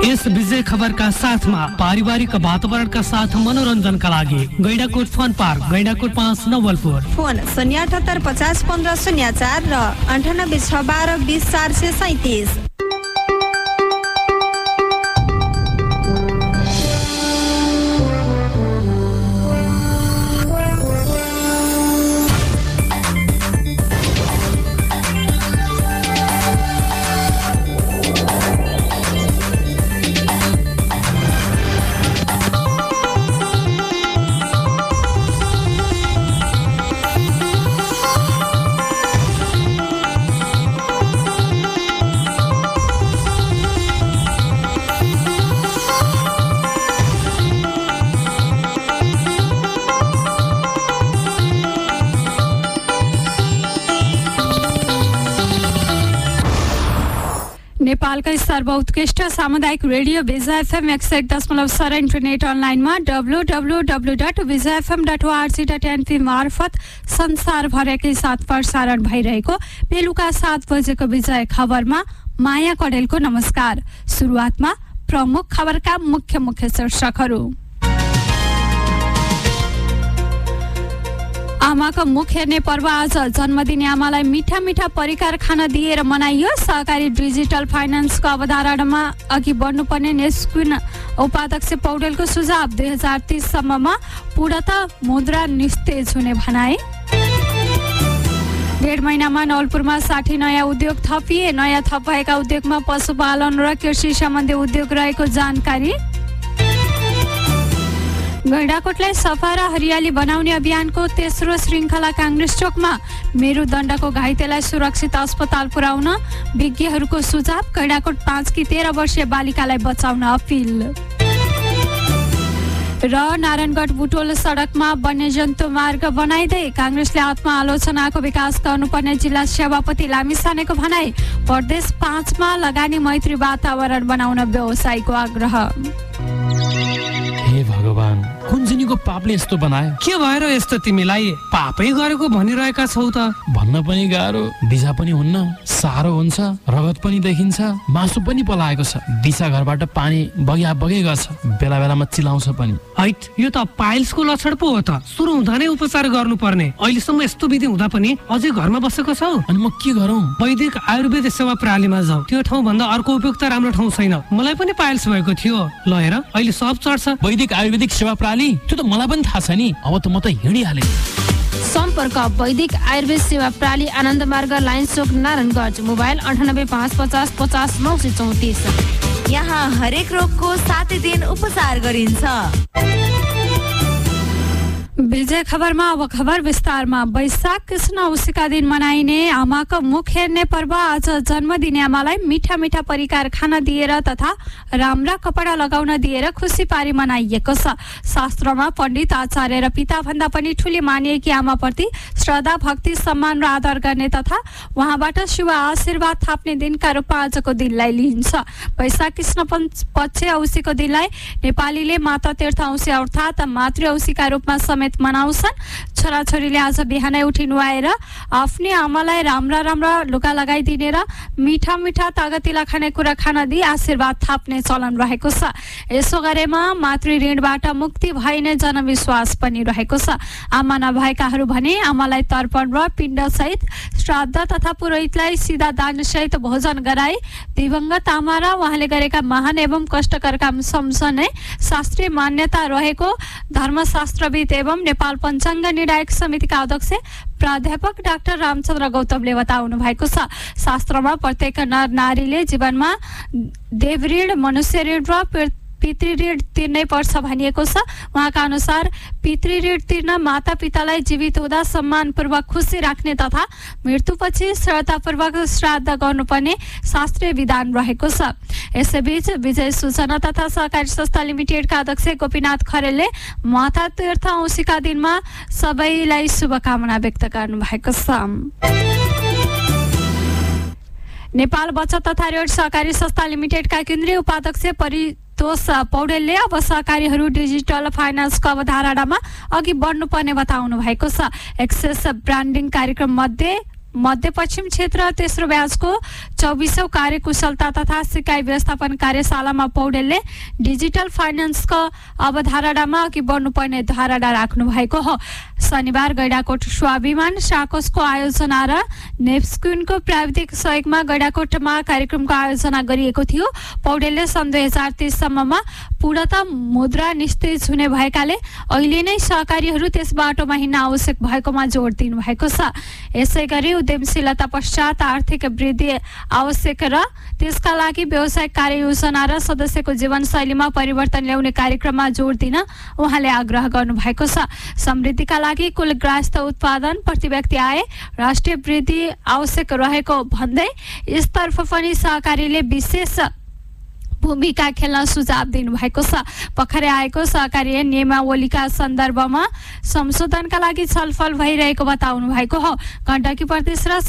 यस विजय खबरका साथमा पारिवारिक वातावरणका साथ मनोरञ्जनका लागि Gaindakot fun park, Gaindakot 5 Nawalpur. Phone 078 50 15 04 र 98 6 12 20 437। नेपालका सर्वोत्कृष्ट सामुदायिक रेडियो विजय FM 101.7 इन्टरनेट अनलाइनमा www.vijayfm.org.np मार्फत संसारभरकै साथ प्रसारण भइरहेको बेलुका 7 बजेको विजय खबरमा माया कडेलको नमस्कार। सुरुवातमा प्रमुख खबरका मुख्य शीर्षकहरू। आमाको मुख हेर्ने पर्व आज जन्मदिने आमालाई मिठा परिकार खान दिएर मनाइयो। सहकारी डिजिटल फाइनान्सको अवधारणामा अघि बढ्नुपर्ने नेस्क्विन उपाध्यक्ष पौडेलको सुझाव। 2030 सम्ममा पूर्णतः मुद्रा निस्तेज हुने भनाए। 1.5 महिनामा नवलपुरमा 60 नयाँ उद्योग थपिए। नयाँ थप भएका उद्योगमा पशुपालन र कृषि सम्बन्धी उद्योग रहेको जानकारी। गैंडाकोटलाई सफा र हरियाली बनाउने अभियानको तेस्रो श्रृङ्खला काङ्ग्रेस चोकमा। मेरुदण्डको घाइतेलाई सुरक्षित अस्पताल पुर्याउन विज्ञहरूको सुझाव। गैंडाकोट 5 की 13 वर्षीय बालिकालाई बचाउन अपिल। र नारायणगढ बुटोल सडकमा वन्यजन्तु मार्ग बनाइँदै काङ्ग्रेसले आत्मआलोचनाको विकास गर्नुपर्ने जिल्ला सभापति लामिछानेको भनाई। प्रदेश 5 मा लगानी मैत्री वातावरण बनाउन व्यवसायीको आग्रह। हे भगवान, कुञ्जनीको पापले यस्तो बनायो? के भएर यस्तो तिमीलाई पापै गरेको भनिरहेका छौ त? भन्न पनि गाह्रो, दिशा पनि हुन्न, साह्रो हुन्छ, रगत पनि देखिन्छ, मासु पनि पलाएको छ। दिशा घरबाट पानी बगै गर्छ, बेला बेलामा चिलाउँछ पनि। हैट, यो त पाइल्सको लक्षण पो हो त। सुरु हुँदा नै उपचार गर्नुपर्ने। अहिलेसम्म यस्तो विधि हुँदा पनि अझै घरमा बसेको छौ? अनि म के गरौँ? वैदिक आयुर्वेद सेवा प्रणालीमा जाऊ। त्यो ठाउँ भन्दा अर्को उपयुक्त राम्रो ठाउँ छैन। मलाई पनि पाइल्स भएको थियो। ल हेर, अहिले सब चढ्छ। वैदिक आयुर्वेदिक सेवा प्रणाली? त्यो त मलाई पनि थाहा छ नि। अब त म त हिँडिहालेँ। सम्पर्क वैदिक आयुर्वेद सेवा प्रणाली, आनन्द मार्ग, लाइन चोक, नारायणगढ। मोबाइल 98 550 50 934। यहाँ हरेक रोगको 7 दिन उपचार गरिन्छ। विजय खबरमा अब खबर विस्तारमा। वैशाख कृष्ण औँसीका दिन मनाइने आमाको मुख हेर्ने पर्व आज जन्मदिने आमालाई मिठा परिकार खान दिएर तथा राम्रा कपडा लगाउन दिएर खुसी पारी मनाइएको छ। शास्त्रमा पण्डित, आचार्य र पिता भन्दा पनि ठूली मानिएकी आमाप्रति श्रद्धा, भक्ति, सम्मान र आदर गर्ने तथा उहाँबाट शुभ आशीर्वाद थाप्ने दिनका रूपमा आजको दिनलाई लिइन्छ। वैशाख कृष्ण पक्ष औँसीको दिनलाई नेपालीले माता तीर्थ औँसी अर्थात् मातृ औँसीका रूपमा समेत मनाउँछन्। छोराछोरीले आज बिहानै उठी नुहाएर आफ्नै आमालाई राम्रा लुगा लगाइदिने र मिठा तागतिला खानेकुरा खान दिई आशीर्वाद थाप्ने चलन रहेको छ। यसो गरेमा मातृ ऋणबाट मुक्ति भइने जनविश्वास पनि रहेको छ। आमा नभएकाहरू भने आमालाई तर्पण र पिण्ड सहित श्राद्ध तथा पुरोहितलाई सिधा दान सहित भोजन गराई दिवंगत आमा र उहाँले गरेका महान एवं कष्टकर काम सम्झने शास्त्रीय मान्यता रहेको धर्मशास्त्रविद एवं नेपाल पञ्चाङ्ग निर्णायक समितिका अध्यक्ष प्राध्यापक डाक्टर रामचन्द्र गौतमले बताउनु भएको छ। शास्त्रमा प्रत्येक नर नारीले जीवनमा देव ऋण, मनुष्य ऋण र पितृ ऋण तिर्नै पर्छ भनिएको छ। उहाँका अनुसार पितृ ऋण तिर्न माता पितालाई जीवित हुँदा सम्मानपूर्वक खुसी राख्ने तथा मृत्युपछि श्रद्धापूर्वक श्राद्ध गर्नुपर्ने शास्त्रीय विधान रहेको छ। यसैबीच विजय सूचना तथा सहकारी संस्था लिमिटेडका अध्यक्ष गोपीनाथ खरेलले माता तीर्थ औँसीका दिनमा सबैलाई शुभकामना व्यक्त गर्नु भएको छ। नेपाल बचत तथा ऋण सहकारी संस्था लिमिटेडका केन्द्रीय उपाध्यक्ष परितोष पौडेलले अब सहकारीहरू डिजिटल फाइनान्सको अवधारणामा अघि बढ्नुपर्ने बताउनु भएको छ। एक्सेस ब्रान्डिङ कार्यक्रम मध्ये मध्यपश्चिम क्षेत्र तेस्रो ब्याचको 24औं कार्यकुशलता तथा सिकाइ व्यवस्थापन कार्यशालामा पौडेलले डिजिटल फाइनेन्सको अवधारणामा अघि बढ्नुपर्ने धारणा राख्नु भएको हो। शनिबार गैंडाकोट स्वाभिमान साकोसको आयोजना र नेप्सकुनको प्राविधिक सहयोगमा गैंडाकोटमा कार्यक्रमको आयोजना गरिएको थियो। पौडेलले सन् 2030 सम्ममा पूर्णतः मुद्रा निस्तेज हुने भएकाले अहिले नै सहकारीहरू त्यस बाटोमा हिँड्न आवश्यक भएकोमा जोड दिनु भएको छ। यसैगरी उद्यमशीलता पश्चात आर्थिक वृद्धि आवश्यक र त्यसका लागि व्यावसायिक कार्ययोजना र सदस्यको जीवनशैलीमा परिवर्तन ल्याउने कार्यक्रममा जोड दिन उहाँले आग्रह गर्नु भएको छ। समृद्धिका लागि कुल ग्राहस्थ उत्पादन, प्रति व्यक्ति आय, राष्ट्रिय वृद्धि आवश्यक रहेको भन्दै यसतर्फ पनि सहकारीले विशेष भूमिका खेल्न सुझाव दिनुभएको छ। भर्खरै आएको सहकारी नियमावलीका सन्दर्भमा संशोधनका लागि छलफल भइरहेको बताउनु भएको हो। गण्डकी प्रदेश र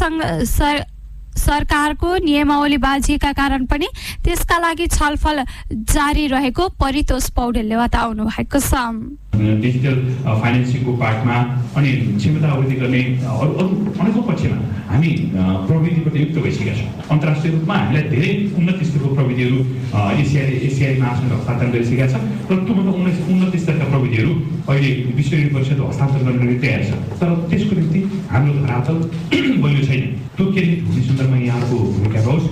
सरकारको नियमावली बाजिएका कारण पनि त्यसका लागि छलफल जारी रहेको परितोष पौडेलले बताउनु भएको छ। डिजिटल फाइनेन्सिङको पार्टमा अनि क्षमता वृद्धि गर्ने अरू अनेकौं पक्षमा हामी प्रविधिबाट युक्त भइसकेका छौँ। अन्तर्राष्ट्रिय रूपमा हामीलाई धेरै उन्नत स्तरको प्रविधिहरू एसियाली महासङ्घ हस्तान्तरण गरिसकेका छ र त्योभन्दा उन्नत स्तरका प्रविधिहरू अहिले विश्व ऋण परिषद हस्तान्तरण गर्ने निम्ति तयार छ। तर त्यसको निम्ति हाम्रो धरातल बलियो छैन। त्यो केन्द्रित हुने सन्दर्भमा यहाँको भूमिका रहोस्।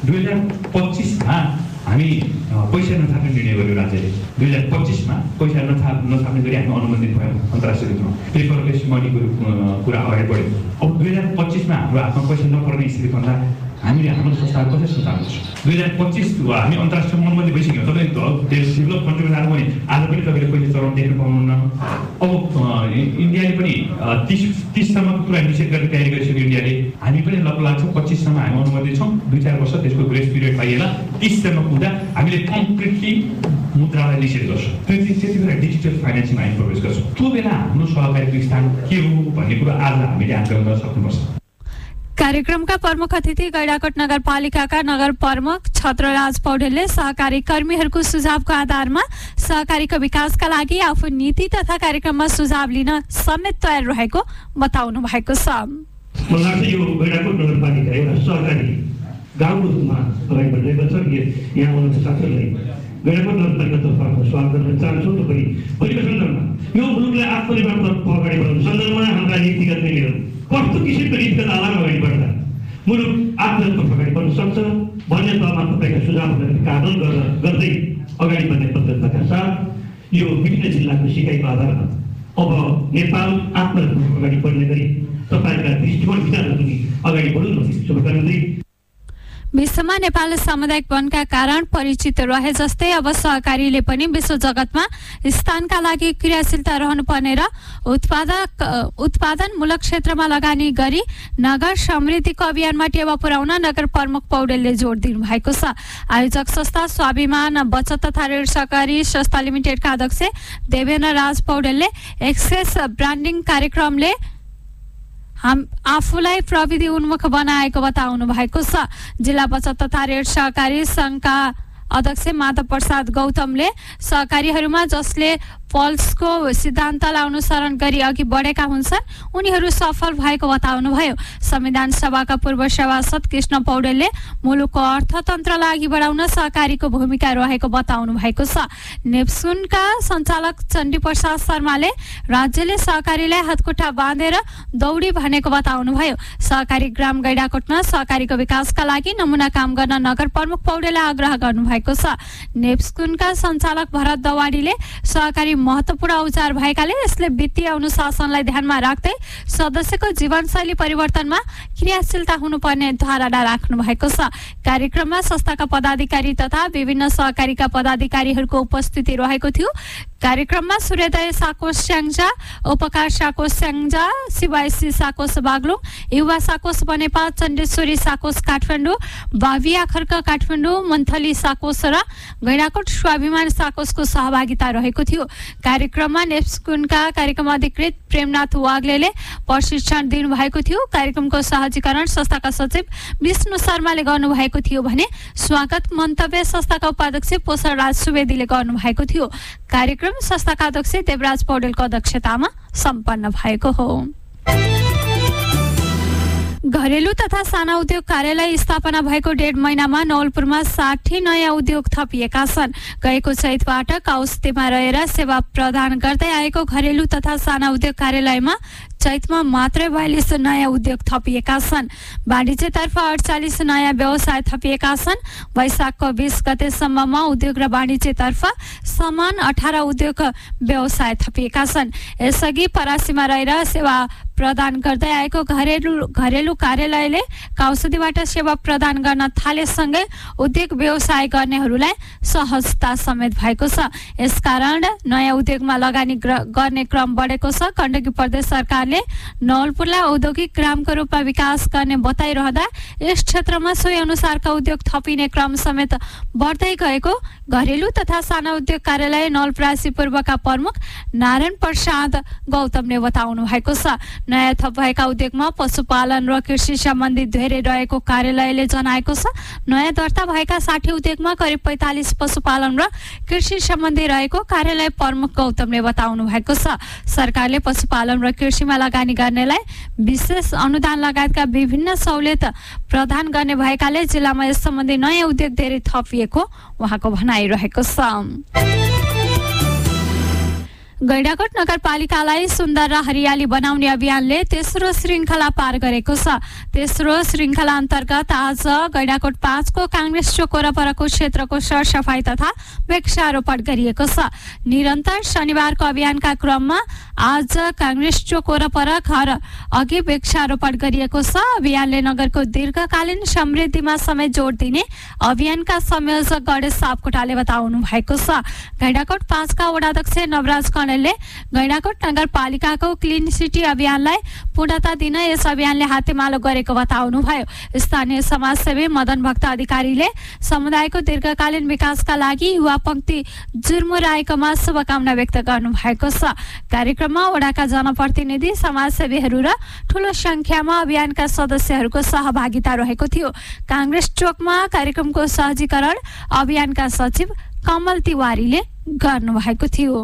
2025मा हामी पैसा नथाप्ने निर्णय गर्यो राज्यले। 2025मा पैसा नथाप्ने गरी हामी अनुमोदित भयौँ अन्तर्राष्ट्रिय रूपमा। पेपरलेस मनीको कुरा अगाडि बढ्यो। अब 2025मा हाम्रो हातमा पैसा नपर्ने स्थिति भन्दा हामीले हाम्रो संस्थाहरू कसरी सञ्चालन गर्छौँ? 2025 हामी अन्तर्राष्ट्रिय अनुमति भइसक्यौँ। तपाईँ डेभलप कन्ट्रीमा जानु भने आज पनि तपाईँले पैसा चलाउन देख्न पाउनुहुन्न। अब इन्डियाले पनि 30 सम्मको कुरा निषेध गर्ने तयारी गरिसक्यो इन्डियाले। हामी पनि लग लाग्छौँ 25 सम्म हामी अनुमति छौँ। 2-4 वर्ष त्यसको ग्रेस पिरियड पाइएला 30 सम्म पुग्दा हामीले कम्प्लिटली मुद्रालाई निषेध गर्छौँ। त्यति बेला डिजिटल फाइनेन्सिङमा हामी प्रवेश गर्छौँ। त्यो बेला हाम्रो सहकारीको स्थान के हो भन्ने कुरा आज हामीले आकलन गर्न सक्नुपर्छ। कार्यक्रमका प्रमुख अतिथि गैंडाकोट नगरपालिकाका नगर प्रमुख छत्रराज पौडेलले सहकारी कर्मीहरूको सुझावको आधारमा सहकारीको विकासका लागि आफू नीति तथा कार्यक्रममा सुझाव लिन समेत तयार रहेको बताउनु भएको छ। मलाई लाग्छ यो गैंडाकोट नगरपालिका एउटा सहकारी गाउँको रूपमा अगाडि बढिरहेको छ। यहाँ आउनुहुन्छ साथीहरूलाई गैंडाकोट नगरपालिकातर्फ स्वागत गर्न चाहन्छु। तपाईँ भोलिको सन्दर्भमा यो मुलुकलाई आत्मनिर्भरतर्फ अगाडि बढाउने सन्दर्भमा हाम्रा नीतिगत निर्णयहरू कस्तो किसिमको नीतिगत आधारमा अगाडि बढ्दा मुलुक आत्मनिर्भरतर्फ अगाडि बढ्न सक्छ भन्ने तहमा तपाईँका सुझावहरूको आकलन गर्दै अगाडि बढ्ने प्रतिबद्धताका साथ यो विभिन्न जिल्लाको सिकाइको आधारमा अब नेपाल आत्मनिर्भर अगाडि बढ्ने गरी तपाईँका दृष्टिकोण विचारहरू पनि अगाडि बढुन् भन्ने शुभकामना दिँदै विश्वमा नेपाल सामुदायिक वनका कारण परिचित रहे जस्तै अब सहकारीले पनि विश्व जगतमा स्थानका लागि क्रियाशीलता रहनुपर्ने र उत्पादनमूलक क्षेत्रमा लगानी गरी नगर समृद्धिको अभियानमा टेवा पुर्याउन नगर प्रमुख पौडेलले जोड दिनु भएको छ। आयोजक संस्था स्वाभिमान बचत तथा ऋण सहकारी संस्था लिमिटेडका अध्यक्ष देवेन्द्र राज पौडेलले एक्सेस ब्रान्डिङ कार्यक्रमले आफूलाई प्रविधि उन्मुख बनाएको बताउनु भएको छ। जिल्ला बचत तथा ऋण सहकारी संघका अध्यक्ष माधव प्रसाद गौतमले सहकारीहरूमा जसले पल्सको सिद्धान्तलाई अनुसरण गरी अघि बढेका हुन्छन् उनीहरू सफल भएको बताउनुभयो। संविधान सभाका पूर्व सभासद कृष्ण पौडेलले मुलुकको अर्थतन्त्रलाई अघि बढाउन सहकारीको भूमिका रहेको बताउनु भएको छ। नेप्सुनका सञ्चालक चण्डी प्रसाद शर्माले राज्यले सहकारीलाई हातखुट्टा बाँधेर दौडी भनेको बताउनुभयो। सहकारी ग्राम गैंडाकोटमा सहकारीको विकासका लागि नमुना काम गर्न नगर प्रमुख पौडेलले आग्रह गर्नुभएको छ। नेप्सुनका सञ्चालक भरत दवाडीले सहकारी महत्त्वपूर्ण औजार भएकाले यसले वित्तीय अनुशासनलाई ध्यानमा राख्दै सदस्यको जीवनशैली परिवर्तनमा क्रियाशीलता हुनुपर्ने धारणा राख्नु भएको छ। कार्यक्रममा संस्थाका पदाधिकारी तथा विभिन्न सहकारीका पदाधिकारीहरूको उपस्थिति रहेको थियो। कार्यक्रममा सूर्योदय साकोस स्याङ्जा, उपकार साकोस स्याङ्जा, सिवाइसी साकोस बागलुङ, युवा साकोस बनेपा, चण्डेश्वरी साकोस काठमाडौँ, बाविया खर्क काठमाडौँ, मन्थली साकोस र गैंडाकोट स्वाभिमान साकोसको सहभागिता रहेको थियो। कार्यक्रममा नेप्सकुनका कार्यक्रम अधिकृत प्रेमनाथ वाग्लेले प्रशिक्षण दिनुभएको थियो। कार्यक्रमको सहजीकरण संस्थाका सचिव विष्णु शर्माले गर्नुभएको थियो भने स्वागत मन्तव्य संस्थाका उपाध्यक्ष पोषणराज सुवेदीले गर्नुभएको थियो। कार्यक्रम संस्थाका अध्यक्ष देवराज पौडेलको अध्यक्षतामा सम्पन्न भएको हो। घरेलु तथा साना उद्योग कार्यालय स्थापना भएको 1.5 महिनामा नवलपुरमा 60 नयाँ उद्योग थपिएका छन्। गएको चैतबाट काउस्तीमा रहेर सेवा प्रदान गर्दै आएको घरेलु तथा साना उद्योग कार्यालयमा चैतमा मात्रै 42 नयाँ उद्योग थपिएका छन्। वाणिज्यतर्फ 48 नयाँ व्यवसाय थपिएका छन्। वैशाखको 20 गतेसम्ममा उद्योग र वाणिज्यतर्फ समान 18 उद्योग व्यवसाय थपिएका छन्। यसअघि परासीमा रहेर सेवा प्रदान गर्दै आएको घरेलु कार्यालयले काउसदीबाट सेवा प्रदान गर्न थालेसँगै उद्योग व्यवसाय गर्नेहरूलाई सहजता समेत भएको छ। यसकारण नयाँ उद्योगमा लगानी गर्ने क्रम बढेको छ। गण्डकी प्रदेश सरकारले नवलपुरलाई औद्योगिक ग्रामको रूपमा विकास गर्ने बताइरहँदा यस क्षेत्रमा सोही अनुसारका उद्योग थपिने क्रम समेत बढ्दै गएको घरेलु तथा साना उद्योग कार्यालय नवलपरासी पूर्वका प्रमुख नारायण प्रसाद गौतमले बताउनु भएको छ। नयाँ थप भएका उद्योगमा पशुपालन र कृषि सम्बन्धी धेरै रहेको कार्यालयले जनाएको छ। नयाँ दर्ता भएका 60 उद्योगमा करिब 45 पशुपालन र कृषि सम्बन्धी रहेको कार्यालय प्रमुख गौतमले बताउनु भएको छ। सरकारले पशुपालन र कृषिमा लगानी गर्नेलाई विशेष अनुदान लगायतका विभिन्न सहुलियत प्रदान गर्ने भएकाले जिल्लामा यस सम्बन्धी नयाँ उद्योग धेरै थपिएको उहाँको भनाइरहेको छ। गैंडाकोट नगरपालिकालाई सुन्दर र हरियाली बनाउने अभियानले तेस्रो श्रृङ्खला पार गरेको छ। तेस्रो श्रृङ्खला अन्तर्गत आज गैंडाकोट 5 को काङ्ग्रेस चोक वरपरको क्षेत्रको सरसफाई तथा वृक्षारोपण गरिएको छ। निरन्तर शनिबारको अभियानका क्रममा आज काङ्ग्रेस चोक वरपर घर अघि वृक्षारोपण गरिएको छ। अभियानले नगरको दीर्घकालीन समृद्धिमा समेत जोड दिने अभियानका संयोजक गणेश सापकोटाले बताउनु भएको छ। गैंडाकोट 5 का वडाध्यक्ष नवराज कणेलले गैंडाकोट नगरपालिकाको क्लिन सिटी अभियानलाई पूर्णता दिन यस अभियानले हातेमालो गरेको बताउनु भयो। स्थानीय समाजसेवी मदन भक्त अधिकारीले समुदायको दीर्घकालीन विकासका लागि युवा पंक्ति जुर्मुराएकोमा शुभकामना व्यक्त गर्नु भएको छ। कार्यक्रममा वडाका जनप्रतिनिधि समाजसेवीहरू र ठूलो संख्यामा अभियानका सदस्यहरूको सहभागिता रहेको थियो। काङ्ग्रेस चोकमा कार्यक्रमको सहजीकरण अभियानका सचिव कमल तिवारीले गर्नुभएको थियो।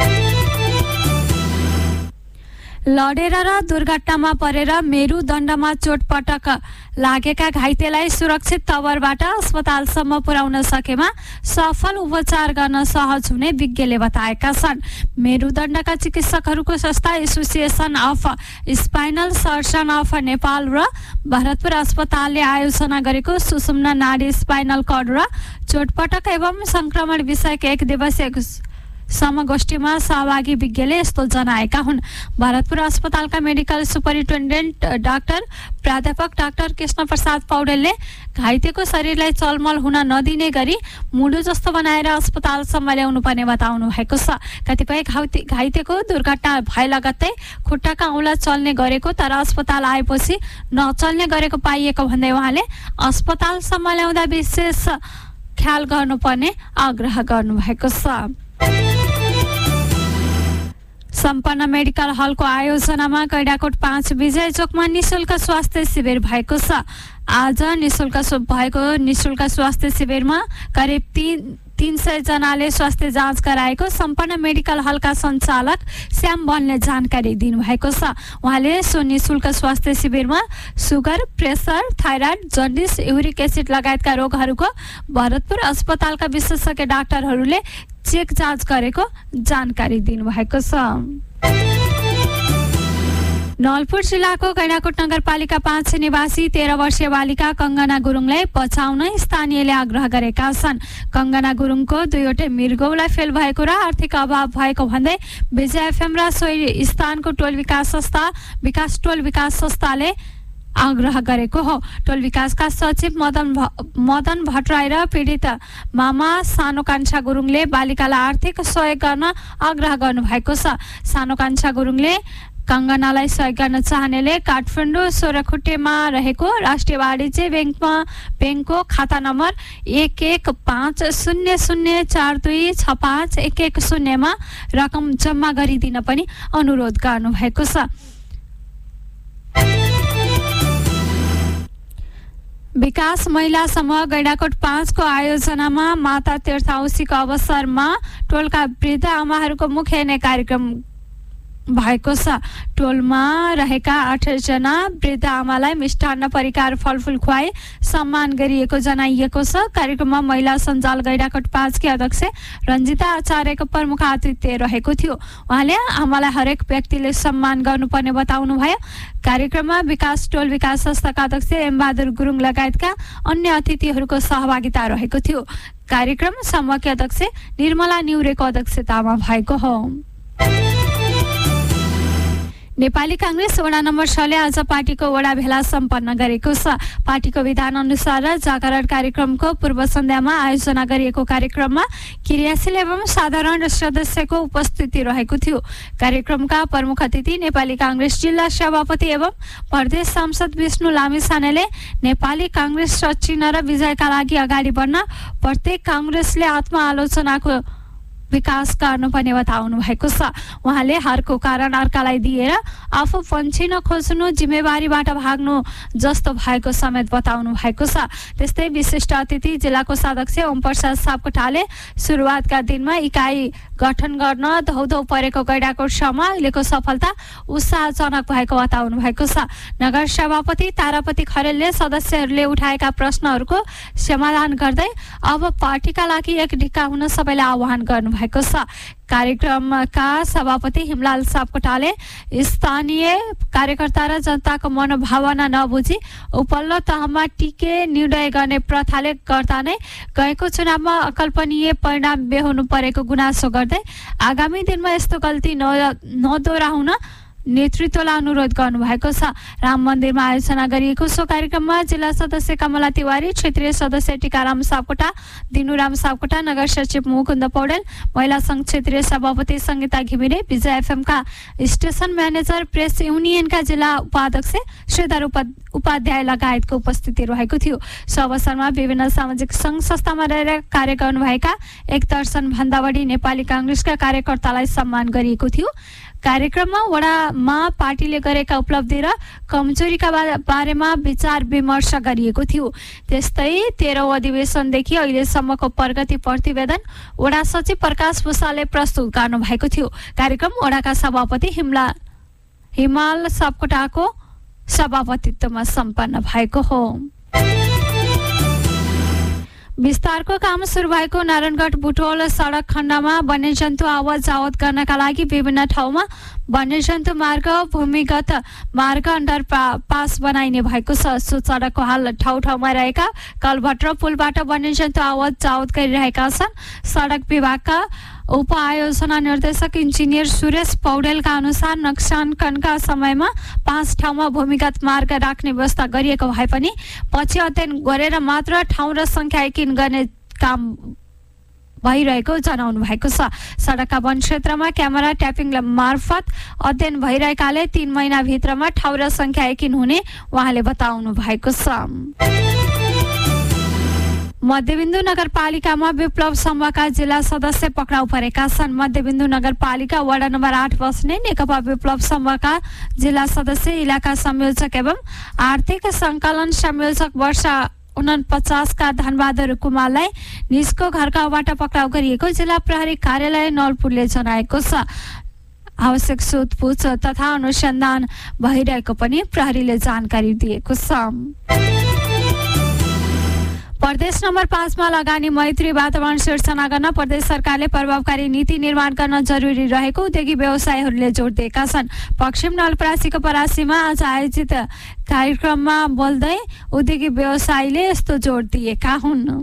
लडेर र दुर्घटनामा परेर मेरुदण्डमा चोटपटक लागेका घाइतेलाई सुरक्षित तवरबाट अस्पतालसम्म पुर्याउन सकेमा सफल उपचार गर्न सहज हुने विज्ञले बताएका छन्। मेरुदण्डका चिकित्सकहरूको संस्था association of spinal surgeon of Nepal र भरतपुर अस्पतालले आयोजना गरेको सुषुम्ना नाडी स्पाइनल कर्ड र चोटपटक एवं संक्रमण विषयक 1 दिवसीय समगोष्ठीमा सहभागी विज्ञले यस्तो जनाएका हुन्। भरतपुर अस्पतालका मेडिकल सुपरिन्टेन्डेन्ट डाक्टर प्राध्यापक डाक्टर कृष्ण प्रसाद पौडेलले घाइतेको शरीरलाई चलमल हुन नदिने गरी मुडु जस्तो बनाएर अस्पतालसम्म ल्याउनु पर्ने बताउनु भएको छ। कतिपय घाइतेको दुर्घटना भए लगत्तै खुट्टाका औँला चल्ने गरेको तर अस्पताल आएपछि नचल्ने गरेको पाइएको भन्दै उहाँले अस्पतालसम्म ल्याउँदा विशेष ख्याल गर्नुपर्ने आग्रह गर्नुभएको छ। सम्पन्न मेडिकल हलको आयोजनामा गैंडाकोट 5 विजय चोकमा निशुल्क स्वास्थ्य शिविर भएको छ। आज निशुल्क स्वास्थ्य शिविरमा करिब 300 जनाले स्वास्थ्य जाँच गराएको सम्पन्न मेडिकल हलका सञ्चालक श्याम बलले जानकारी दिनुभएको छ। उहाँले सो निशुल्क स्वास्थ्य शिविरमा sugar, pressure, thyroid, jaundice, uric acid लगायतका रोगहरूको भरतपुर अस्पतालका विशेषज्ञ डाक्टरहरूले चेक जाँच गरेको जानकारी दिनुभएको छ। नवलपुर जिल्लाको गैंडाकोट नगरपालिका 5 निवासी 13 वर्षीय बालिका कङ्गना गुरुङलाई बचाउन स्थानीयले आग्रह गरेका छन्। कङ्गना गुरुङको 2वटै मृगौला फेल भएको र आर्थिक अभाव भएको भन्दै विजय एफएम र सोही स्थानको विकास टोल विकास संस्थाले आग्रह गरेको हो। टोल विकासका सचिव मदन भट्टराई र पीडित मामा सानो कान्छा गुरुङले बालिकालाई आर्थिक सहयोग गर्न आग्रह गर्नुभएको छ। सानो कान्छा गुरुङले कङ्गनालाई सहयोग गर्न चाहनेले काठमाडौँ सोरखुट्टेमा रहेको राष्ट्रिय वाणिज्य ब्याङ्कको खाता नम्बर 115004265110 मा रकम जम्मा गरिदिन पनि अनुरोध गर्नुभएको छ। विकास महिला समूह गैंडाकोट 5 को आयोजनामा माता तीर्थ औँसीको अवसरमा टोलका वृद्ध आमाहरूको मुख्य कार्यक्रम भएको छ। टोलमा रहेका 8 जना वृद्ध आमालाई मिष्टान्न परिकार फलफुल खुवाई सम्मान गरिएको जनाइएको छ। कार्यक्रममा महिला सञ्जाल गैंडाकोट 5 की अध्यक्ष रञ्जिता आचार्यको प्रमुख आतिथ्य रहेको थियो। उहाँले आमालाई हरेक व्यक्तिले सम्मान गर्नुपर्ने बताउनु भयो। कार्यक्रममा विकास टोल विकास संस्थाका अध्यक्ष एमबहादुर गुरुङ लगायतका अन्य अतिथिहरूको सहभागिता रहेको थियो। कार्यक्रम समूहकी अध्यक्ष निर्मला न्युरेको अध्यक्षतामा भएको हो। नेपाली कांग्रेस वडा नम्बर 6 ले आज पार्टीको वडा भेला सम्पन्न गरेको छ। पार्टीको विधान अनुसार जागरण कार्यक्रमको पूर्व सन्ध्यामा आयोजना गरिएको कार्यक्रममा क्रियाशील एवं साधारण सदस्यको उपस्थिति रहेको थियो। कार्यक्रमका प्रमुख अतिथि नेपाली कांग्रेस जिल्ला सभापति एवं प्रदेश सांसद विष्णु लामिछानेले नेपाली कांग्रेस सचिन र विजयका लागि अगाडि बढ्न प्रत्येक कांग्रेसले आत्मआलोचनाको विकास गर्नुपर्ने बताउनु भएको छ। उहाँले हारको कारण अर्कालाई दिएर आफू पन्छिन खोज्नु जिम्मेवारीबाट भाग्नु जस्तो भएको समेत बताउनु भएको छ। त्यस्तै विशिष्ट अतिथि जिल्ला कोषाध्यक्ष ओम प्रसाद सापकोटाले सुरुवातका दिनमा इकाइ गठन गर्न धौधौ परेको गैंडाकोट सहमा अहिलेको सफलता उत्साहजनक भएको बताउनु भएको छ। नगर सभापति तारापति खरेलले सदस्यहरूले उठाएका प्रश्नहरूको समाधान गर्दै अब पार्टीका लागि एक ढिक्का हुन सबैलाई आह्वान गर्नु भएको छ। कार्यक्रमका सभापति हिमलाल सापकोटाले स्थानीय कार्यकर्ता र जनताको मनोभावना नबुझी उपल्लो तहमा टिके निर्णय गर्ने प्रथाले गर्दा नै गएको चुनावमा अकल्पनीय परिणाम बेहोर्नु परेको गुनासो गर्दै आगामी दिनमा यस्तो गल्ती नदोहोऱ्याउन नेतृत्वलाई अनुरोध गर्नु भएको छ। राम मन्दिरमा आयोजना गरिएको सो कार्यक्रममा जिल्ला सदस्य कमला तिवारी, क्षेत्रीय सदस्य टीकाराम सापकोटा, दिनुराम सापकोटा, नगर सचिव मुकुन्द पौडेल, महिला संघ क्षेत्रीय सभापति संगीता घिमिरे, विजय एफएम का स्टेशन म्यानेजर, प्रेस युनियनका जिल्ला उपाध्यक्ष श्रीधर उपाध्याय लगायतको उपस्थिति रहेको थियो। सो अवसरमा विभिन्न सामाजिक संघ संस्थामा रहेर कार्य गर्नुभएका 1 दर्शन भन्दा बढी नेपाली कांग्रेसका कार्यकर्तालाई सम्मान गरिएको थियो। कार्यक्रममा वडामा पार्टीले गरेका उपलब्धि र कमजोरीका बारेमा विचार विमर्श गरिएको थियो। त्यस्तै 13औं अधिवेशनदेखि अहिलेसम्मको प्रगति प्रतिवेदन वडा सचिव प्रकाश भूषालले प्रस्तुत गर्नु भएको थियो। कार्यक्रम वडाका सभापति हिमाल सापकोटाको सभापतित्वमा सम्पन्न भएको हो। विस्तारको काम सुरु भएको नारायणगढ बुटोल सडक खण्डमा वन्यजन्तु आवत जावत गर्नका लागि विभिन्न ठाउँमा वन्यजन्तु मार्ग भूमिगत मार्ग अन्डर पास बनाइने भएको छ। सो सडकको हाल ठाउँ ठाउँमा रहेका कलभट र पुलबाट वन्यजन्तु आवत जावत गरिरहेका छन्। सडक विभागका उप आयोजना निर्देशक इन्जिनियर सुरेश पौडेलका अनुसार नक्साङ्कनका समयमा 5 ठाउँमा भूमिगत मार्ग राख्ने व्यवस्था गरिएको भए पनि पछि अध्ययन गरेर मात्र ठाउँ र संख्या एकिन गर्ने काम भइरहेको जनाउनु भएको छ। सडकका वन क्षेत्रमा क्यामेरा ट्यापिङ मार्फत अध्ययन भइरहेकाले 3 महिनाभित्रमा ठाउँ र संख्या एकिन हुने उहाँले बताउनु भएको छ। मध्यबिन्दु नगरपालिकामा विप्लव समूहका जिल्ला सदस्य पक्राउ परेका छन्। मध्यबिन्दु नगरपालिका वडा नम्बर 8 बस्ने नेकपा विप्लव समूहका जिल्ला सदस्य इलाका संयोजक एवं आर्थिक संकलन संयोजक वर्ष 49 का धनबहादुर कुमारलाई निजको घरगाउँबाट पक्राउ गरिएको जिल्ला प्रहरी कार्यालय नलपुरले जनाएको छ। आवश्यक सोधपुछ तथा अनुसन्धान भइरहेको पनि प्रहरीले जानकारी दिएको छ। प्रदेश नम्बर 5 मा लगानी मैत्री वातावरण सिर्जना गर्न प्रदेश सरकारले प्रभावकारी नीति निर्माण गर्न जरुरी रहेको उद्योगी व्यवसायीहरूले जोड दिएका छन्। पश्चिम नवलपरासीको परासीमा आज आयोजित कार्यक्रममा बोल्दै उद्योगी व्यवसायीले यस्तो जोड दिएका हुन्।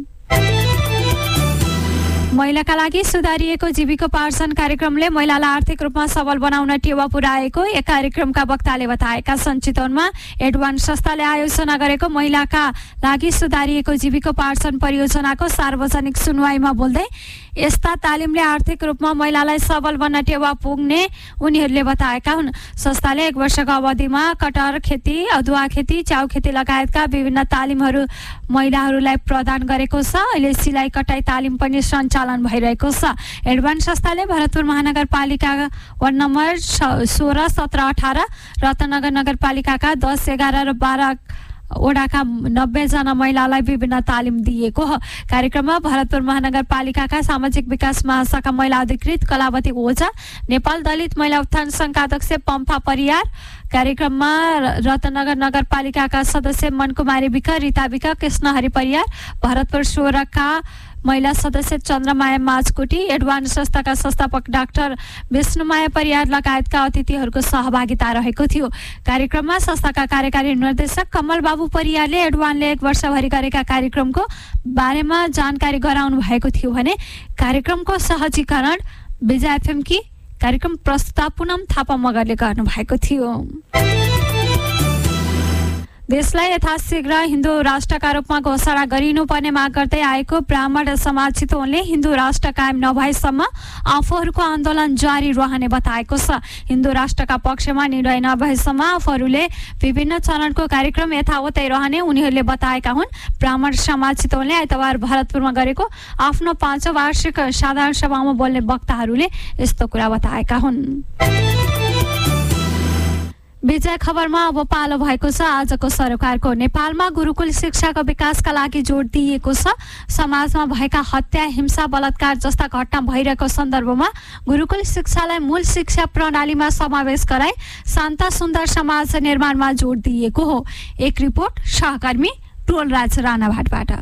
महिलाका लागि सुधारिएको जीविकोपार्जन कार्यक्रमले महिलालाई आर्थिक रूपमा सबल बनाउन टेवा पुर्याएको एक कार्यक्रमका वक्ताले बताएका छन्। चितवनमा एडवान्स संस्थाले आयोजना गरेको महिलाका लागि सुधारिएको जीविकोपार्जन परियोजनाको सार्वजनिक सुनवाईमा बोल्दै यस्ता तालिमले आर्थिक रूपमा महिलालाई सबल बन्न टेवा पुग्ने उनीहरूले बताएका हुन्। संस्थाले 1 वर्षको अवधिमा कटहर खेती, अदुवा खेती, च्याउ खेती लगायतका विभिन्न तालिमहरू महिलाहरूलाई प्रदान गरेको छ। अहिले सिलाइ कटाई तालिम पनि सञ्चालन भइरहेको छ। एडवान्स संस्थाले भरतपुर महानगरपालिका वार्ड नम्बर 16, 17, 18, रत्नगर नगरपालिकाका 10, 11 र 12 वडाका 90 जना महिलालाई विभिन्न तालिम दिएको हो। कार्यक्रममा भरतपुर महानगरपालिकाका सामाजिक विकास महाशाखा महिला अधिकृत कलावती ओझा, नेपाल दलित महिला उत्थान संघका अध्यक्ष पम्फा परियार, कार्यक्रममा रत्नगर नगरपालिकाका सदस्य मनकुमारी विक, रीता विक, कृष्णहरि परियार, भरतपुर 16 का महिला सदस्य चन्द्रमाया माझकोटी, एडवान्स संस्थाका संस्थापक डाक्टर विष्णुमाया परियार लगायतका अतिथिहरूको सहभागिता रहेको थियो। कार्यक्रममा संस्थाका कार्यकारी निर्देशक कमल बाबु परियारले एडवानले 1 वर्षभरि गरेका कार्यक्रमको बारेमा जानकारी गराउनु भएको थियो भने कार्यक्रमको सहजीकरण विजय एफएमकी कार्यक्रम प्रस्तुता पुनम थापा मगरले गर्नु भएको थियो। देशलाई यथाशीघ्र हिन्दू राष्ट्रका रूपमा घोषणा गरिनुपर्ने माग गर्दै आएको ब्राह्मण समाज चितवनले हिन्दू राष्ट्र कायम नभएसम्म आफूहरूको आन्दोलन जारी रहने बताएको छ। हिन्दू राष्ट्रका पक्षमा निर्णय नभएसम्म आफूहरूले विभिन्न चरणको कार्यक्रम यथावतै रहने उनीहरूले बताएका हुन्। ब्राह्मण समाज चितवनले आइतबार भरतपुरमा गरेको आफ्नो 5औं वार्षिक साधारण सभामा बोल्ने वक्ताहरूले यस्तो कुरा बताएका हुन्। विजय खबरमा अब पालो भएको छ आजको सरकारको। नेपालमा गुरुकुल शिक्षाको विकासका लागि जोड दिएको छ। समाजमा भएका हत्या, हिंसा, बलात्कार जस्ता घटना भइरहेको सन्दर्भमा गुरुकुल शिक्षालाई मूल शिक्षा प्रणालीमा समावेश गराई शान्त सुन्दर समाज निर्माणमा जोड दिएको हो। एक रिपोर्ट सहकर्मी टोलराज राणाभाटबाट।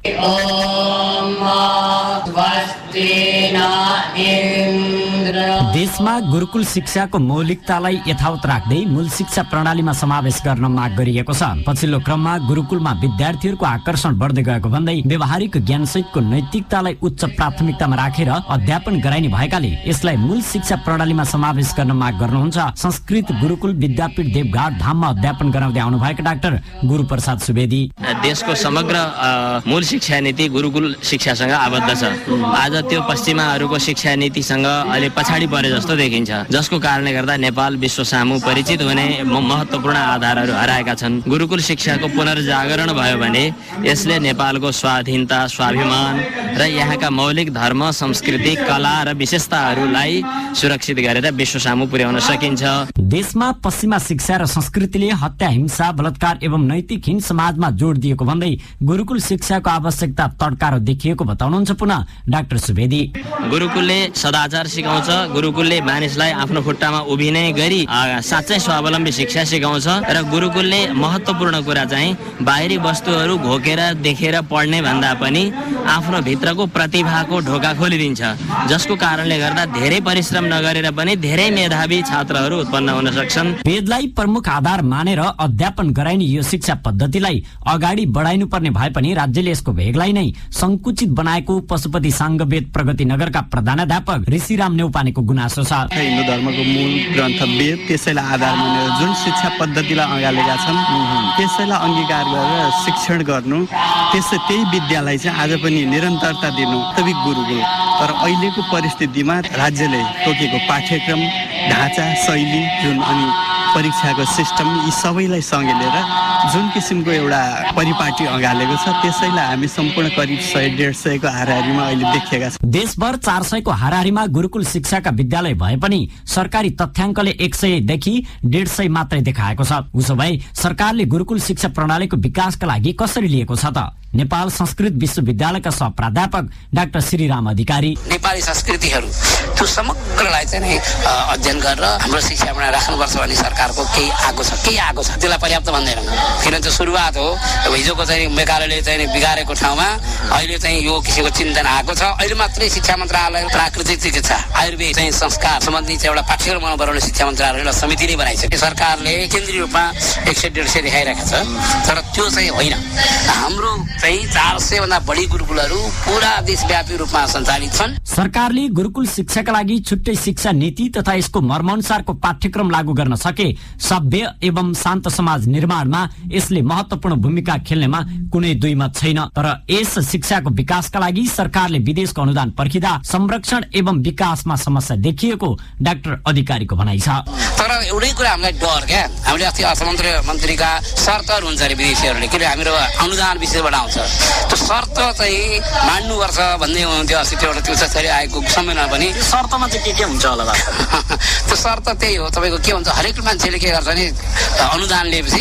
देशमा गुरुकुल शिक्षाको मौलिकतालाई यथावत राख्दै मूल शिक्षा प्रणालीमा समावेश गर्न माग गरिएको छ। पछिल्लो क्रममा गुरुकुलमा विद्यार्थीहरूको आकर्षण बढ्दै गएको भन्दै व्यवहारिक ज्ञानसहितको नैतिकतालाई उच्च प्राथमिकतामा राखेर अध्यापन गराइने भएकाले यसलाई मूल शिक्षा प्रणालीमा समावेश गर्न माग गर्नुहुन्छ संस्कृत गुरुकुल विद्यापीठ देवघाट धाममा अध्यापन गराउँदै आउनुभएका डाक्टर गुरुप्रसाद सुवेदी। देशको समग्र मूल शिक्षा नीति गुरुकुल शिक्षासँग आबद्ध छ। आज त्यो पश्चिमाहरूको शिक्षा नीतिसँग अलि पछाडि परे जस्तो देखिन्छ, जसको कारणले गर्दा नेपाल विश्व सामु परिचित हुने महत्त्वपूर्ण आधारहरू हराएका छन्। गुरुकुल शिक्षाको पुनर्जागरण भयो भने यसले नेपालको स्वाधीनता, स्वाभिमान र यहाँका मौलिक धर्म, संस्कृति, कला र विशेषताहरूलाई सुरक्षित गरेर विश्व सामु पुर्याउन सकिन्छ। देशमा पश्चिमा शिक्षा र संस्कृतिले हत्या, हिंसा, बलात्कार एवं नैतिकहीन समाजमा जोड दिएको भन्दै गुरुकुल शिक्षाको आवश्यकता तड्कारो देखिएको बताउनुहुन्छ पुनः डाक्टर सुवेदी। गुरुकुलले सदाचार सिकाउँछ, गुरुकुलले मानिसलाई आफ्नो खुट्टामा उभिने गरी साँच्चै स्वावलम्बी शिक्षा सिकाउँछ र गुरुकुलले महत्त्वपूर्ण कुरा चाहिँ बाहिरी वस्तुहरू घोकेर देखेर पढ्ने भन्दा पनि आफ्नो भित्रको प्रतिभाको ढोका खोलिदिन्छ, जसको कारणले गर्दा धेरै परिश्रम नगरेर पनि धेरै मेधावी छात्रहरू उत्पन्न हुन सक्छन्। वेदलाई प्रमुख आधार मानेर अध्यापन गराइने यो शिक्षा पद्धतिलाई अगाडि बढाइनु पर्ने भए पनि राज्यले यसको भेगलाई नै संकुचित बनाएको पशुपति साङ्गवेद प्रगति नगरका प्रधानाध्यापक ऋषिराम नेउपानेको गुनासो छ। हिन्दू धर्मको मूल ग्रन्थ वेद त्यसैलाई आधार मानेर जुन शिक्षा पद्धतिलाई अँगालेका छन् त्यसैलाई अंगीकार गरेर शिक्षण गर्नु, त्यही विद्यालाई चाहिँ आज पनि निरन्तरता दिनु वास्तविक गुरुकुल। तर अहिलेको परिस्थितिमा राज्यले तोकेको पाठ्यक्रम, ढाँचा, शैली जुन अनि परीक्षाको सिस्टम यी सबैलाई सँगै लिएर जुन किसिमको एउटा परिपाटी अँगालेको छ त्यसैलाई हामी सम्पूर्ण करिब 100-150 को हाराहारीमा अहिले देखिएका छौँ। देशभर 400 को हाराहारीमा गुरुकुल शिक्षाका विद्यालय भए पनि सरकारी तथ्याङ्कले 100 देखि 150 मात्रै देखाएको छ। उसो भए सरकारले गुरुकुल शिक्षा प्रणालीको विकासका लागि कसरी लिएको छ त? नेपाल संस्कृत विश्वविद्यालयका सहप्राध्यापक डाक्टर श्रीराम अधिकारी। नेपाली संस्कृतिहरू त्यो समग्रलाई चाहिँ अध्ययन गरेर हाम्रो शिक्षा प्रणाली राख्नुपर्छ भन्ने सरकारको केही आएको छ, त्यसलाई पर्याप्त भन्दैनन्। किनभने त्यो सुरुवात हो। अब हिजोको चाहिँ मेघालयले चाहिँ बिगारेको ठाउँमा अहिले चाहिँ यो किसिमको चिन्तन आएको छ। अहिले मात्रै शिक्षा मन्त्रालय प्राकृतिक चिकित्सा, आयुर्वेद चाहिँ संस्कार सम्बन्धी चाहिँ एउटा पाठ्यक्रम बनाउने शिक्षा मन्त्रालयले समिति नै बनाइसक्यो। सरकारले केन्द्रीय रूपमा 100-150 देखाइरहेको छ, तर त्यो चाहिँ होइन। हाम्रो चाहिँ 400 भन्दा बढी गुरुकुलहरू पूरा देशव्यापी रूपमा सञ्चालित छन्। सरकारले गुरुकुल शिक्षाका लागि छुट्टै शिक्षा नीति तथा यसको मर्मानुसारको पाठ्यक्रम लागू गर्न सके सभ्य एवं शान्त समाज निर्माणमा यसले महत्त्वपूर्ण भूमिका खेल्नेमा कुनै दुई मत छैन। तर यस शिक्षाको विकासका लागि सरकारले विदेशको अनुदान पर्खिँदा संरक्षण एवं विकासमा समस्या देखिएको डाक्टर अधिकारीको भनाइ छ। तर एउटै कुरा हामीलाई डर क्या, हामीले अस्ति अर्थमन्त्रीका शर्तहरू हुन्छ अरे विदेशीहरूले, किनभने हाम्रो अनुदान विषयबाट आउँछ, त्यो शर्त चाहिँ मान्नुपर्छ भन्दै हुनुहुन्थ्यो। अस्ति त्यो चाहिँ आएको सम्मेलन पनि शर्तमा चाहिँ के हुन्छ होला? त्यो शर्त त्यही हो, तपाईँको के हुन्छ, हरेक मान्छेले के गर्छ भने अनुदान लिएपछि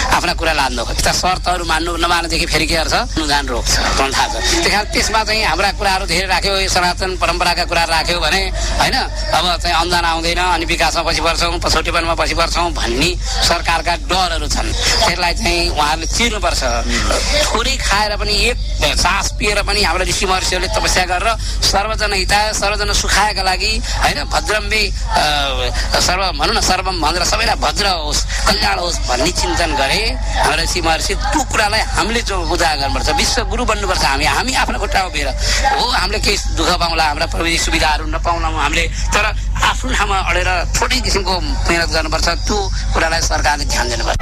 आफ्ना कुरा लाद्नु खोज्छ। शर्तहरू मान्नु नमान्नुदेखि फेरि के गर्छ, अनुदान रोक्छ, मलाई थाहा छ। त्यही त्यसमा चाहिँ हाम्रा कुराहरू धेरै राख्यो, सनातन परम्पराका कुरा राख्यो भने होइन, अब चाहिँ अनुदान आउँदैन अनि विकासमा पछि पर्छौँ, पछौटेपनमा पछि पर्छौँ भन्ने सरकारका डरहरू छन्। त्यसलाई चाहिँ उहाँहरूले चिर्नुपर्छ। थोरै खाएर पनि एक सास पिएर पनि हाम्रो ऋषि महर्षिहरूले तपस्या गरेर सर्वजन हिताय सर्वजन सुखायका लागि होइन, भद्रम्बे सर्व भनौँ न सर्वम भनेर सबैलाई भद्र होस्, कल्याण होस् भन्ने चिन्तन गरे हाम्रो ऋषि महर्षि। त्यो कुरालाई हामीले जो उजागर गर्नुपर्छ, विश्व गुरु बन्नुपर्छ। हामी आफ्नो खुट्टामा उभिएर हो, हामीले केही दुःख पाउँला, हाम्रा प्रविधि सुविधाहरू नपाउँला हामीले, तर आफ्नो ठाउँमा अडेर थोरै किसिमको मेहनत गर्नुपर्छ। त्यो कुरालाई सरकारले ध्यान दिनुपर्छ।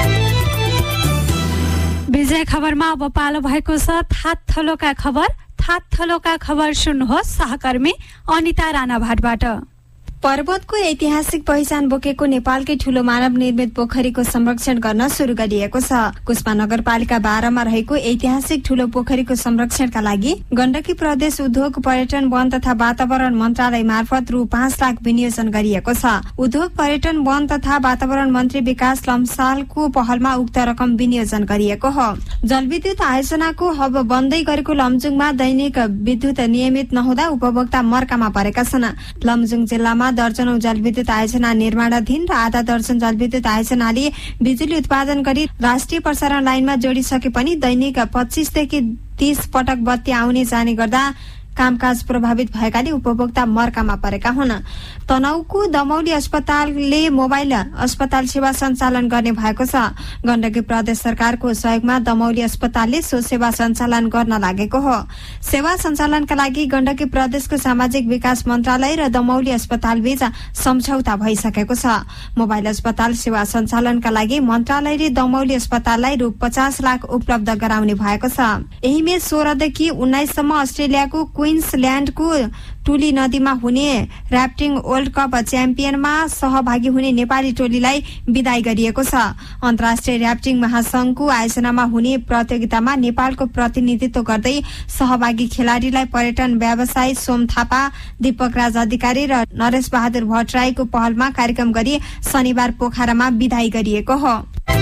विजय खबरमा अब पालो भएको छ थात थलोका खबर सुन्नुहोस् सहकर्मी अनिता राणाभाटबाट। पर्वतको ऐतिहासिक पहिचान बोकेको नेपालकै ठूलो मानव निर्मित पोखरीको संरक्षण गर्न शुरू गरिएको छ। कुस्मा नगरपालिका 12 मा रहेको ऐतिहासिक ठूलो पोखरीको संरक्षणका लागि गण्डकी प्रदेश उद्योग पर्यटन वन तथा वातावरण मन्त्रालय मार्फत रु 5 लाख विनियोजन गरिएको छ। उद्योग पर्यटन वन तथा वातावरण मन्त्री विकास लम्सालको पहलमा उक्त रकम विनियोजन गरिएको हो। जलविद्युत आयोजनाको हब बन्दै गरेको लमजुङमा दैनिक विद्युत नियमित नहुँदा उपभोक्ता मर्कामा परेका छन्। लमजुङ जिल्लामा दर्जनौं जलविद्युत आयोजना निर्माणाधीन र आधा दर्जन जलविद्युत आयोजनाले बिजुली उत्पादन गरी राष्ट्रिय प्रसारण लाइनमा जोडिसके पनि दैनिक 25 देखि 30 पटक बत्ती आउने जाने गर्दा कामकाज प्रभावित भएकाले उपभोक्ता मर्कामा परेका हुन्। तनहुको दमौली अस्पतालले मोबाइल अस्पताल सेवा सञ्चालन गर्ने भएको छ। गण्डकी प्रदेश सरकारको सहयोगमा दमौली अस्पतालले सो सेवा सञ्चालन गर्न लागेको हो। सेवा सञ्चालनका लागि गण्डकी प्रदेशको सामाजिक विकास मन्त्रालय र दमौली अस्पताल बीच सम्झौता भइसकेको छ। मोबाइल अस्पताल सेवा सञ्चालनका लागि मन्त्रालयले दमौली अस्पताललाई रु 50 लाख उपलब्ध गराउने भएको छ। यही मे 16 देखि 19 सम्म अस्ट्रेलियाको क्वीन्सल्याण्डको टुली नदीमा हुने र्याफ्टिङ वर्ल्ड कप च्याम्पियनमा सहभागी हुने नेपाली टोलीलाई विदाई गरिएको छ। अन्तर्राष्ट्रिय र्याफ्टिङ महासंघको आयोजनामा हुने प्रतियोगितामा नेपालको प्रतिनिधित्व गर्दै सहभागी खेलाड़ीलाई पर्यटन व्यवसायी सोम थापा, दीपक राज अधिकारी र नरेश बहादुर भट्टराईको पहलमा कार्यक्रम गरी शनिबार पोखरामा विदाई गरिएको हो।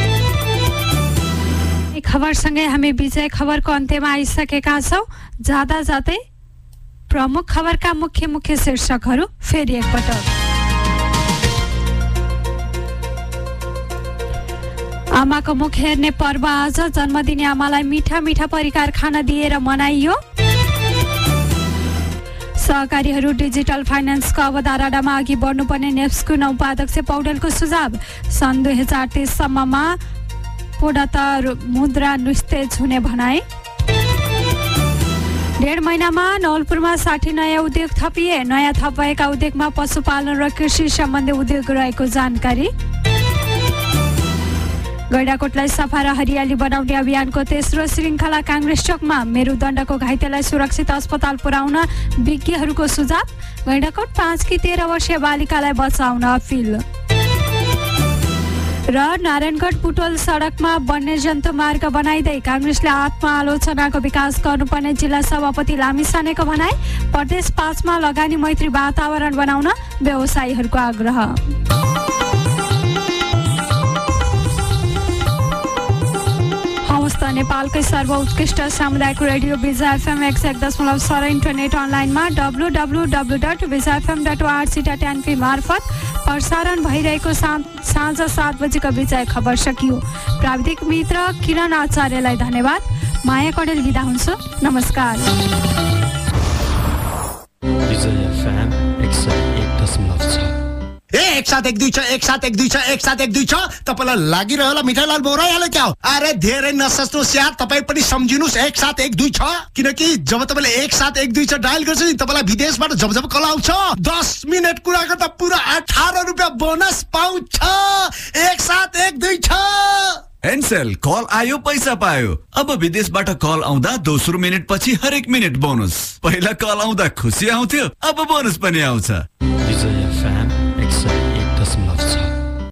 खबरसँगै हामी विजय खबरको अन्त्यमा आइसकेका छौं। जाँदा जाँदै प्रमुख खबरका मुख्य शीर्षकहरू फेरि एकपटक। आमाको मुख हेर्ने पर्व आज जन्मदिने आमालाई मिठा परिकार खाना दिएर मनाइयो। सहकारीहरू डिजिटल फाइनेन्सको अवधारणामा अघि बढ्नुपर्ने नेप्सको उपाध्यक्ष पौडेलको सुझाव। सन् 2030 सम्ममा पूर्णतः मुद्रा निस्तेज हुने भनाई। 1.5 महिनामा नवलपुरमा 60 नयाँ उद्योग थपिए। नयाँ थप भएका उद्योगमा पशुपालन र कृषि सम्बन्धी उद्योग रहेको जानकारी। गैंडाकोटलाई सफा र हरियाली बनाउने अभियानको तेस्रो श्रृङ्खला काङ्ग्रेस चोकमा। मेरुदण्डको घाइतेलाई सुरक्षित अस्पताल पुर्याउन विज्ञहरूको सुझाव। गैंडाकोट 5 की 13 वर्षीय बालिकालाई बचाउन अपिल। र नारायणगढ बुटोल सडकमा वन्यजन्तु मार्ग बनाइँदै काङ्ग्रेसले आत्मआलोचनाको विकास गर्नुपर्ने जिल्ला सभापति लामिछानेको भनाई। प्रदेश 5 मा लगानी मैत्री वातावरण बनाउन व्यवसायीहरूको आग्रह। नेपालकै सर्वोत्कृष्ट सामुदायिक रेडियो विजय एफएम 101.6 इन्टरनेट अनलाइनमा www.vijayfm.org.np मार्फत प्रसारण भइरहेको साँझ 7 बजेको विजय खबर सकियो। प्राविधिक मित्र किरण आचार्यलाई धन्यवाद। माया कडेल बिदा हुन्छु। नमस्कार। विजय एफएम 101.6 एक साथ एक दुई छ तपाईलाई लागिरहला मिठाईलाल बोराइहाल्यो क्या? अरे धेरै नसोच्नु स्यार, तपाई पनि सम्झिनुस् 1 7 1 2 6 किनकि जब तपाईले 1 7 1 2 6 डायल गर्छ नि तपाईलाई विदेशबाट जब कल आउँछ 10 मिनेट कुरा गर्दा पुरा 18 रुपैयाँ बोनस पाउँछ। 1 7 1 2 6 एनसेल कल आयो पैसा पायो। अब विदेशबाट कल आउँदा दोस्रो मिनेट पछि हरेक मिनेट बोनस। पहिला कल आउँदा खुसी आउँथ्यो, अब बोनस पनि आउँछ। विजय एफएम